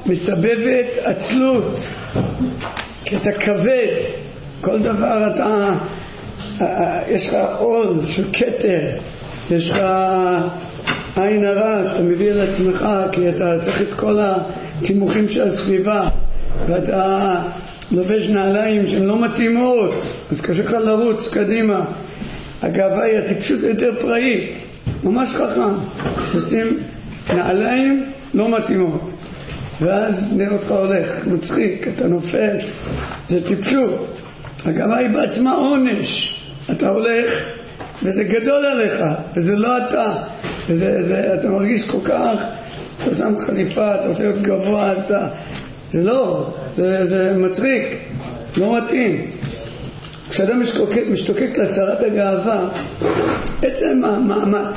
מסבבת עצלות, כי אתה כבד, כל דבר אתה, יש לך עול של כתר, יש לך עין הרע שאתה מביא על עצמך, כי אתה צריך את כל התימוכים של הסביבה, ואתה לובש נעליים שהן לא מתאימות, אז קשה לך לרוץ קדימה. הגאווה היא הטיפשות יותר פראית, ממש חכם, עושים נעליים לא מתאימות, ואז נראה אותך הולך, מצחיק, אתה נופל, זה טיפשות. הגאווה היא בעצמה עונש, אתה הולך וזה גדול עליך, וזה לא אתה, אתה מרגיש כל כך, אתה שם חליפה, אתה רוצה להיות גבוה, אז אתה, זה לא, זה מצחיק, לא מתאים. כשאדם משתוקק להסרת הגאווה, עצם המאמץ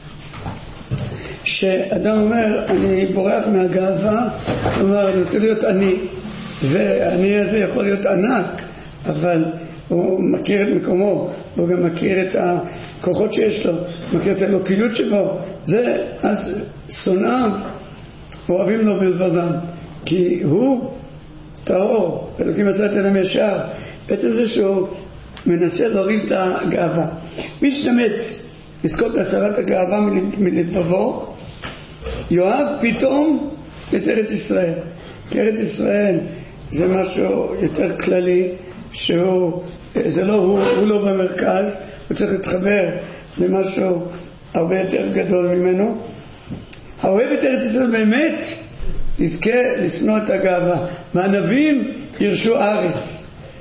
שאדם אומר אני בורח מהגאווה, כלומר אני רוצה להיות אני, ואני הזה יכול להיות ענק, אבל הוא מכיר את מקומו, הוא גם מכיר את הכוחות שיש לו, מכיר את האלוקיות שבו, זה אז שונאיו אוהבים לו בלבבם, כי הוא טהור, אלוקים עשה את אדם ישר. בעצם זה שהוא מנסה להוריד את הגאווה. מי שתאמץ לזכות להסרת הגאווה מלבבו, יאהב פתאום את ארץ ישראל. כי ארץ ישראל זה משהו יותר כללי, זה לא, הוא לא במרכז, הוא צריך להתחבר למשהו הרבה יותר גדול ממנו. האוהב את ארץ ישראל באמת יזכה לשנוא את הגאווה. והענבים ירשו ארץ.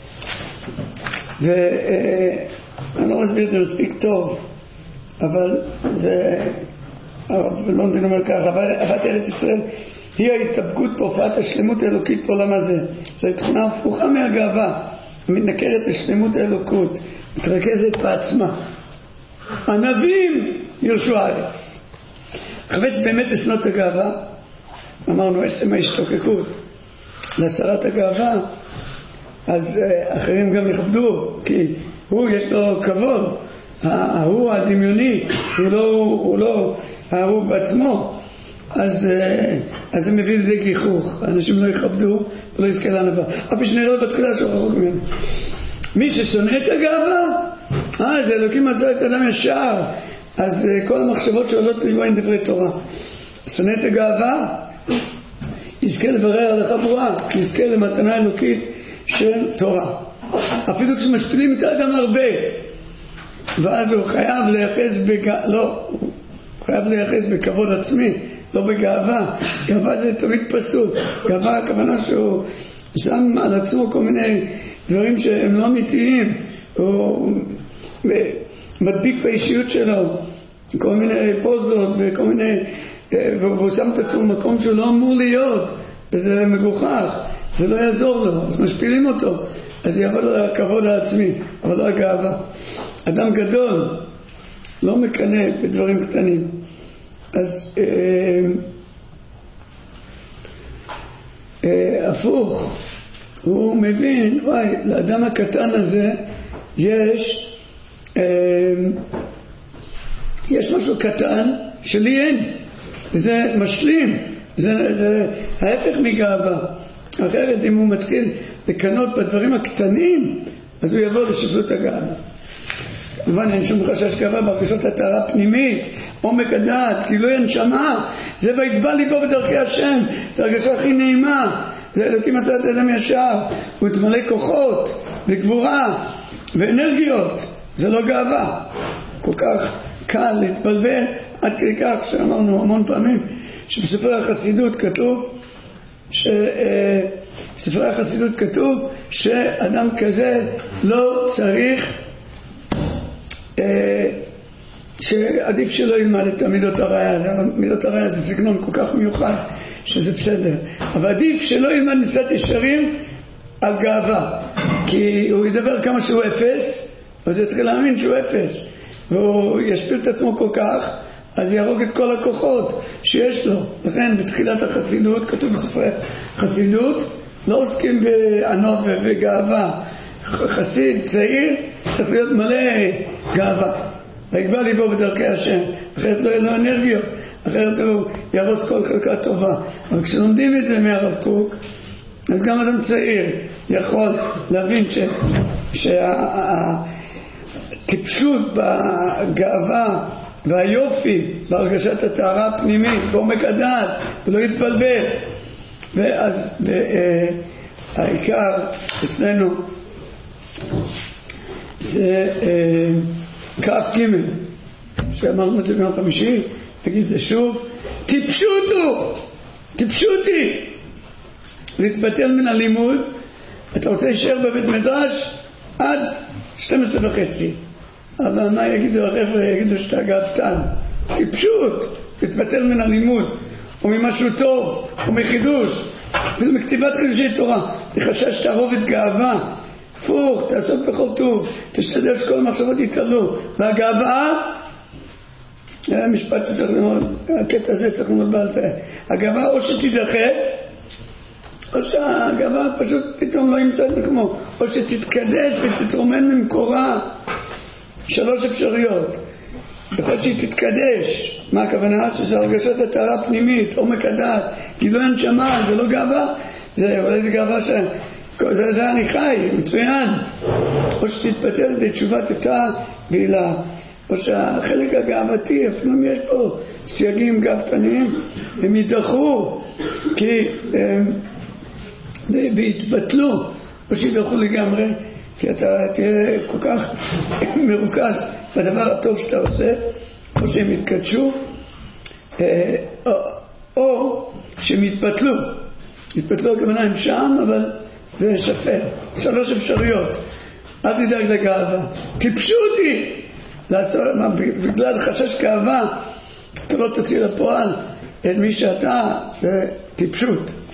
ואני לא מסביר את זה מספיק טוב, אבל זה, לא מבין אומר כך, אהבת ארץ ישראל היא ההתאבקות בהופעת השלמות האלוקית בעולם הזה. זו תכונה הפוכה מהגאווה, מתנכרת לשלמות האלוקות, מתרכזת בעצמה. ענבים ירשו ארץ. חפץ באמת לשנוא את הגאווה, אמרנו עצם ההשתוקקות להסרת הגאווה, אז אחרים גם יכבדו, כי הוא יש לו כבוד, הוא הדמיוני, הוא לא ההוא בעצמו, אז זה מביא לידי גיחוך, האנשים לא יכבדו ולא יזכה לענווה. אף שנראה בתחילה שהוא רחוק ממנו. מי ששונא את הגאווה, זה אלוקים עשה את אדם ישר, אז כל המחשבות שעולות ליבו הן דברי תורה. שונא את הגאווה יזכה לברר הלכה ברורה, יזכה למתנה אלוקית של תורה. אפילו כשמשפילים את האדם הרבה, ואז הוא חייב חייב לייחס בכבוד עצמי, לא בגאווה. גאווה זה תמיד פסול. גאווה הכוונה שהוא שם על עצמו כל מיני דברים שהם לא אמיתיים, הוא מדביק באישיות שלו כל מיני פוזות וכל מיני, והוא שם את עצמו במקום שהוא לא אמור להיות, וזה מגוחך, זה לא יעזור לו, אז משפילים אותו, אז יעבוד על הכבוד העצמי, אבל לא הגאווה. אדם גדול לא מקנא בדברים קטנים, אז הפוך, הוא מבין, וואי, לאדם הקטן הזה יש משהו קטן שלי אין, וזה משלים, זה ההפך מגאווה. אחרת אם הוא מתחיל לקנות בדברים הקטנים, אז הוא יבוא לשפלות הגאווה. כמובן אין שום חשש גאווה בהרגשות הטהרה פנימית, עומק הדעת, כאילו הנשמה, זה ויגבה ליבו בדרכי השם, זה הרגשה הכי נעימה, זה אלוקים עשה את אדם ישר, הוא התמלא כוחות וגבורה ואנרגיות, זה לא גאווה. כל כך קל להתבלבל עד כדי כך שאמרנו המון פעמים שבספרי החסידות כתוב שאדם כזה לא צריך, שעדיף שלא ילמד את מידות הרעיה. מידות הרעיה זה סגנון כל כך מיוחד שזה בסדר, אבל עדיף שלא ילמד מסילת ישרים על גאווה, כי הוא ידבר כמה שהוא אפס, אז הוא יתחיל להאמין שהוא אפס, והוא ישפיל את עצמו כל כך, אז יהרוג את כל הכוחות שיש לו. לכן בתחילת החסידות, כתוב בספרי חסידות, לא עוסקים בענוב וגאווה. חסיד צעיר צריך להיות מלא גאווה, ויגבה ליבו בדרכי השם, אחרת לא יהיה לו אנרגיות, אחרת הוא ירוס כל חלקה טובה. אבל כשלומדים את זה מהרב קוק, אז גם אדם צעיר יכול להבין שהטיפשות בגאווה והיופי בהרגשת הטהרה הפנימית, בעומק הדעת, ולא יתבלבל. ואז העיקר אצלנו זה כף ג' שאמרנו את זה ביום חמישי, נגיד זה שוב, טיפשותי להתבטל מן הלימוד. אתה רוצה להישאר בבית מדרש עד 12:30, אבל מה יגידו החבר'ה? יגידו שאתה גאוותן. טיפשות, להתבטל מן הלימוד או ממשהו טוב או מחידוש, וזה מכתיבת חידושי תורה, לחשש תערובת גאווה. הפוך, תעסוק בכל טוב, תשתדל שכל המחשבות יתעלו. והגאווה, המשפט שצריך ללמוד, הקטע הזה צריך ללמוד בעל פה, הגאווה או שתידחה, או שהגאווה פשוט פתאום לא ימצא את מקומו, או שתתקדש ותתרומם ממקורה. 3 אפשרויות. יכול שהיא תתקדש. מה הכוונה? שזה הרגשת הטהרה הפנימית, עומק הדעת, גילוי הנשמה, זה לא גאווה, אולי זה גאווה זה אני חי, מצוין. או שתתפטר לתשובת אותה בעילה, או שהחלק הגאוותי, אפילו יש פה סייגים גאוותניים, הם יידחו כי והתבטלו, או שידחו לגמרי, כי אתה תהיה כל כך מרוכז בדבר הטוב שאתה עושה, או שהם יתקדשו, או שהם יתבטלו. יתבטלו הכוונה הם שם, אבל זה שפל. 3 אפשרויות. אל תדאג לגאווה. טיפשותי! בגלל חשש גאווה, אתה לא תוציא לפועל את מי שאתה, זה טיפשות.